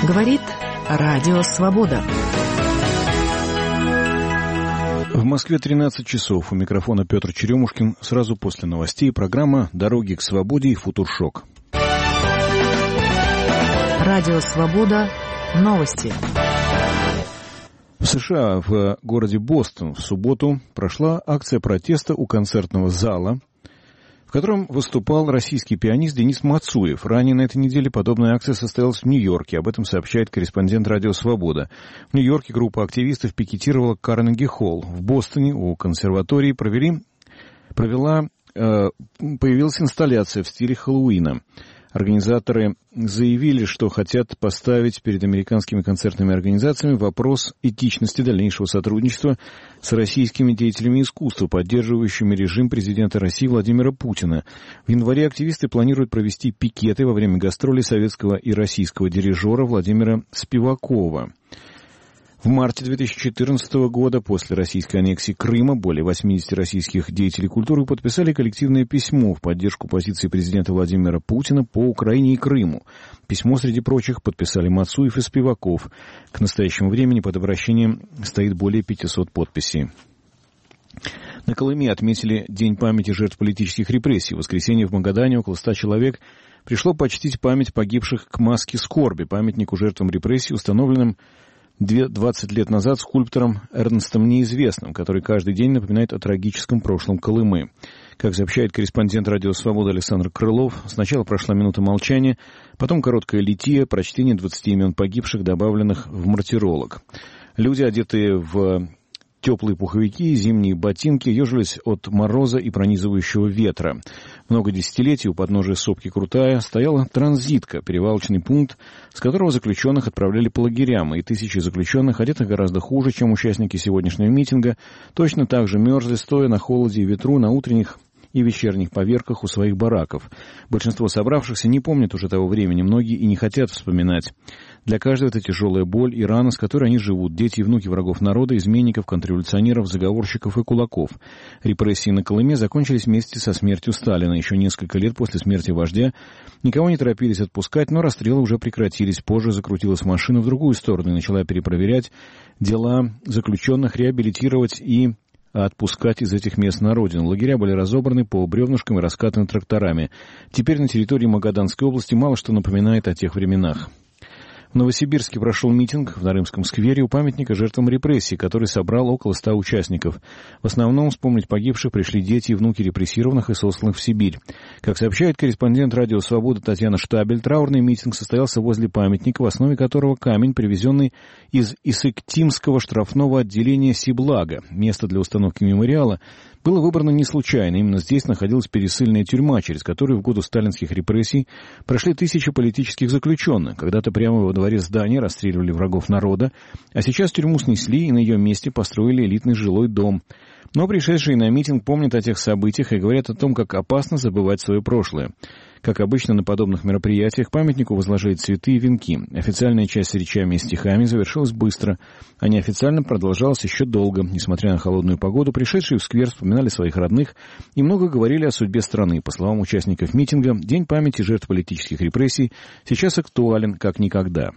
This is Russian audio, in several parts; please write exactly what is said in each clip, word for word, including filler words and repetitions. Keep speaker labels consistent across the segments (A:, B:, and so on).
A: Говорит Радио Свобода.
B: В Москве тринадцать часов. У микрофона Петр Черемушкин. Сразу после новостей программа «Дороги к свободе» и «Футуршок».
A: Радио Свобода. Новости.
B: В США, в городе Бостон, в субботу прошла акция протеста у концертного зала, в котором выступал российский пианист Денис Мацуев. Ранее на этой неделе подобная акция состоялась в Нью-Йорке. Об этом сообщает корреспондент «Радио Свобода». В Нью-Йорке группа активистов пикетировала Карнеги-холл. В Бостоне у консерватории провели, провела, э, появилась инсталляция в стиле Хэллоуина. Организаторы заявили, что хотят поставить перед американскими концертными организациями вопрос этичности дальнейшего сотрудничества с российскими деятелями искусства, поддерживающими режим президента России Владимира Путина. В январе активисты планируют провести пикеты во время гастролей советского и российского дирижера Владимира Спивакова. В марте две тысячи четырнадцатого года, после российской аннексии Крыма, более восемьдесят российских деятелей культуры подписали коллективное письмо в поддержку позиции президента Владимира Путина по Украине и Крыму. Письмо, среди прочих, подписали Мацуев и Спиваков. К настоящему времени под обращением стоит более пятисот подписей. На Колыме отметили День памяти жертв политических репрессий. В воскресенье в Магадане около ста человек пришло почтить память погибших к маске скорби, памятнику жертвам репрессий, установленным двадцать лет назад скульптором Эрнстом Неизвестным, который каждый день напоминает о трагическом прошлом Колымы. Как сообщает корреспондент «Радио Свобода» Александр Крылов, сначала прошла минута молчания, потом короткая лития, прочтение двадцати имен погибших, добавленных в мартиролог. Люди, одетые в теплые пуховики и зимние ботинки, ежились от мороза и пронизывающего ветра. Много десятилетий у подножия сопки Крутая стояла транзитка, перевалочный пункт, с которого заключенных отправляли по лагерям, и тысячи заключенных, одетых гораздо хуже, чем участники сегодняшнего митинга, точно так же мерзли, стоя на холоде и ветру на утренних и вечерних поверках у своих бараков. Большинство собравшихся не помнят уже того времени, многие и не хотят вспоминать. Для каждого это тяжелая боль и рана, с которой они живут. Дети и внуки врагов народа, изменников, контрреволюционеров, заговорщиков и кулаков. Репрессии на Колыме закончились вместе со смертью Сталина. Еще несколько лет после смерти вождя никого не торопились отпускать, но расстрелы уже прекратились. Позже закрутилась машина в другую сторону и начала перепроверять дела заключенных, реабилитировать и отпускать из этих мест на родину. Лагеря были разобраны по бревнышкам и раскатаны тракторами. Теперь на территории Магаданской области мало что напоминает о тех временах. В Новосибирске прошел митинг в Нарымском сквере у памятника жертвам репрессий, который собрал около ста участников. В основном вспомнить погибших пришли дети и внуки репрессированных и сосланных в Сибирь. Как сообщает корреспондент «Радио Свобода» Татьяна Штабель, траурный митинг состоялся возле памятника, в основе которого камень, привезенный из Исыктимского штрафного отделения Сиблага. Место для установки мемориала было выбрано не случайно. Именно здесь находилась пересыльная тюрьма, через которую в годы сталинских репрессий прошли тысячи политических заключенных. Когда-то прямо во дворе здания расстреливали врагов народа, а сейчас тюрьму снесли и на ее месте построили элитный жилой дом. Но пришедшие на митинг помнят о тех событиях и говорят о том, как опасно забывать свое прошлое. Как обычно на подобных мероприятиях, памятнику возложили цветы и венки. Официальная часть с речами и стихами завершилась быстро, а неофициально продолжалась еще долго. Несмотря на холодную погоду, пришедшие в сквер вспоминали своих родных и много говорили о судьбе страны. По словам участников митинга, День памяти жертв политических репрессий сейчас актуален как никогда.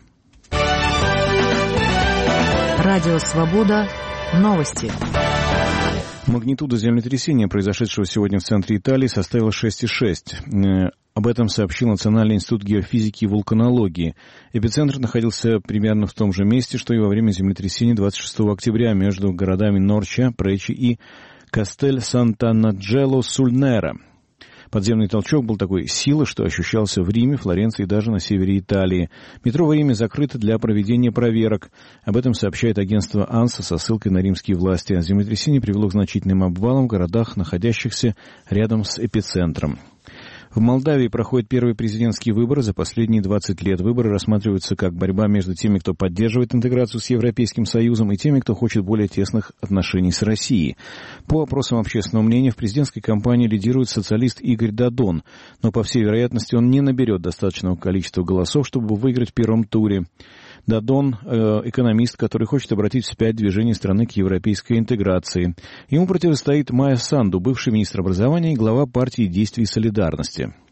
A: Радио Свобода. Новости.
B: Магнитуда землетрясения, произошедшего сегодня в центре Италии, составила шесть и шесть. Об этом сообщил Национальный институт геофизики и вулканологии. Эпицентр находился примерно в том же месте, что и во время землетрясения двадцать шестого октября между городами Норча, Пречи и Кастель-Санта-Наджело-Сульнера. Подземный толчок был такой силы, что ощущался в Риме, Флоренции и даже на севере Италии. Метро в Риме закрыто для проведения проверок. Об этом сообщает агентство АНСА со ссылкой на римские власти. Землетрясение привело к значительным обвалам в городах, находящихся рядом с эпицентром. В Молдавии проходят первые президентские выборы за последние двадцать лет. Выборы рассматриваются как борьба между теми, кто поддерживает интеграцию с Европейским Союзом, и теми, кто хочет более тесных отношений с Россией. По опросам общественного мнения, в президентской кампании лидирует социалист Игорь Дадон, но, по всей вероятности, он не наберет достаточного количества голосов, чтобы выиграть в первом туре. Дадон – экономист, который хочет обратить вспять движение страны к европейской интеграции. Ему противостоит Майя Санду, бывший министр образования и глава партии «Действий и солидарности».